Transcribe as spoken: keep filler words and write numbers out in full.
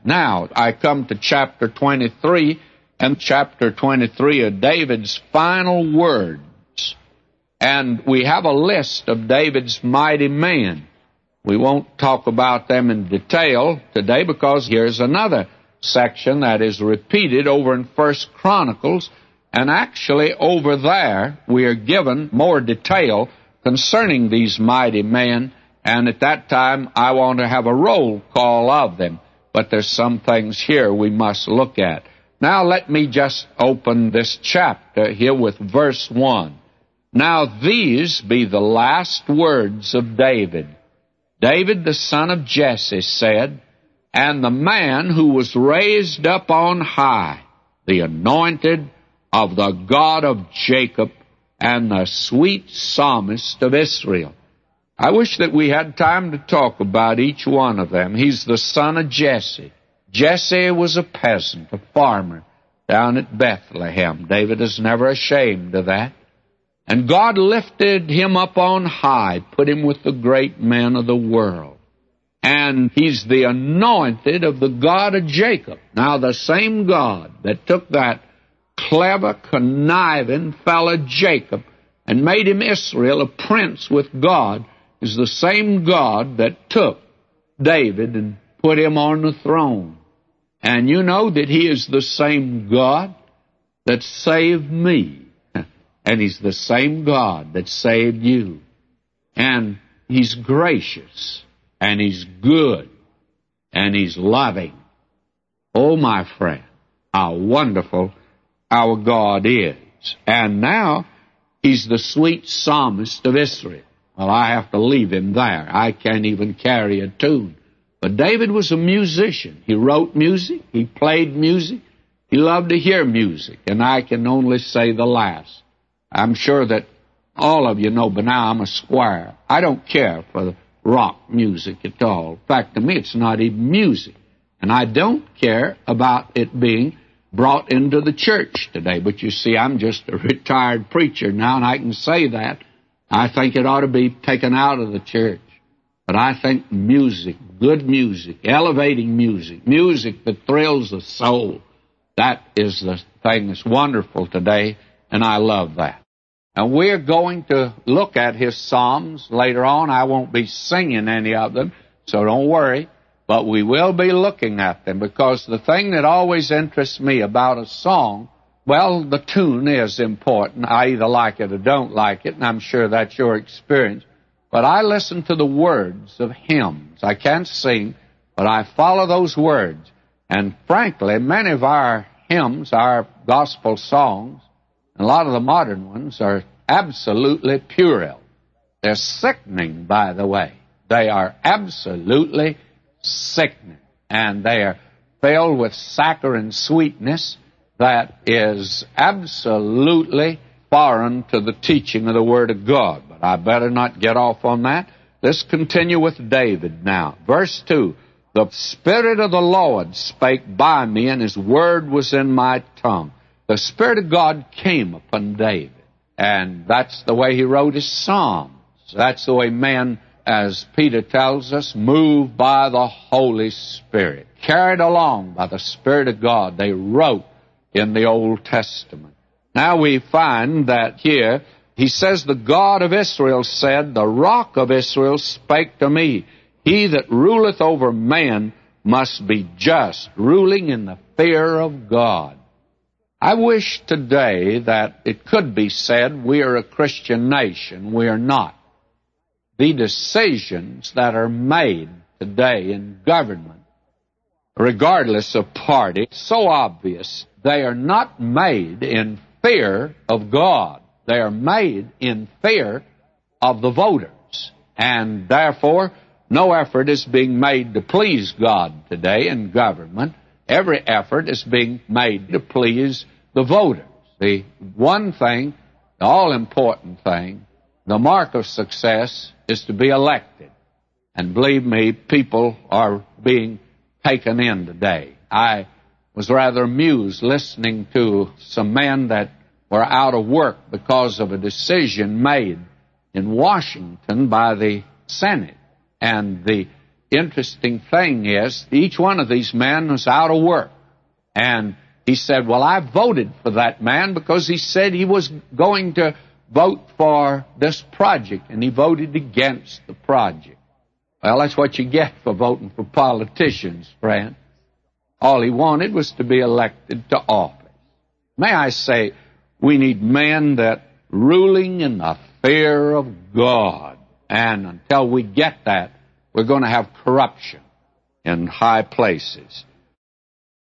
Now, I come to chapter twenty-three, and chapter twenty-three are David's final words. And we have a list of David's mighty men. We won't talk about them in detail today because here's another section that is repeated over in First Chronicles, and actually over there we are given more detail concerning these mighty men, and at that time I want to have a roll call of them. But there's some things here we must look at. Now let me just open this chapter here with verse one. Now these be the last words of David. David the son of Jesse said, and the man who was raised up on high, the anointed of the God of Jacob, and the sweet psalmist of Israel. I wish that we had time to talk about each one of them. He's the son of Jesse. Jesse was a peasant, a farmer down at Bethlehem. David is never ashamed of that. And God lifted him up on high, put him with the great men of the world. And he's the anointed of the God of Jacob. Now, the same God that took that clever, conniving fellow Jacob and made him Israel, a prince with God, is the same God that took David and put him on the throne. And you know that he is the same God that saved me. And he's the same God that saved you. And he's gracious. And he's good. And he's loving. Oh, my friend, how wonderful our God is. And now he's the sweet psalmist of Israel. Well, I have to leave him there. I can't even carry a tune. But David was a musician. He wrote music. He played music. He loved to hear music. And I can only say the last. I'm sure that all of you know by now I'm a squire. I don't care for the rock music at all. In fact, to me, it's not even music. And I don't care about it being brought into the church today. But you see, I'm just a retired preacher now, and I can say that. I think it ought to be taken out of the church. But I think music, good music, elevating music, music that thrills the soul, that is the thing that's wonderful today, and I love that. And we're going to look at his psalms later on. I won't be singing any of them, so don't worry. But we will be looking at them, because the thing that always interests me about a song, well, the tune is important. I either like it or don't like it, and I'm sure that's your experience. But I listen to the words of hymns. I can't sing, but I follow those words. And frankly, many of our hymns, our gospel songs, and a lot of the modern ones are absolutely puerile. They're sickening, by the way. They are absolutely sickening. And they are filled with saccharine sweetness that is absolutely foreign to the teaching of the Word of God. But I better not get off on that. Let's continue with David now. Verse two, the Spirit of the Lord spake by me, and his word was in my tongue. The Spirit of God came upon David, and that's the way he wrote his Psalms. That's the way men, as Peter tells us, moved by the Holy Spirit, carried along by the Spirit of God, they wrote in the Old Testament. Now we find that here, he says, the God of Israel said, the rock of Israel spake to me. He that ruleth over man must be just, ruling in the fear of God. I wish today that it could be said we are a Christian nation. We are not. The decisions that are made today in government, regardless of party, so obvious. They are not made in fear of God. They are made in fear of the voters. And therefore, no effort is being made to please God today in government. Every effort is being made to please the voters. The one thing, the all-important thing, the mark of success is to be elected. And believe me, people are being taken in today. I was rather amused listening to some men that were out of work because of a decision made in Washington by the Senate. And the interesting thing is, each one of these men was out of work. And he said, well, I voted for that man because he said he was going to vote for this project, and he voted against the project. Well, that's what you get for voting for politicians, friend. All he wanted was to be elected to office. May I say, we need men that ruling in the fear of God. And until we get that, we're going to have corruption in high places.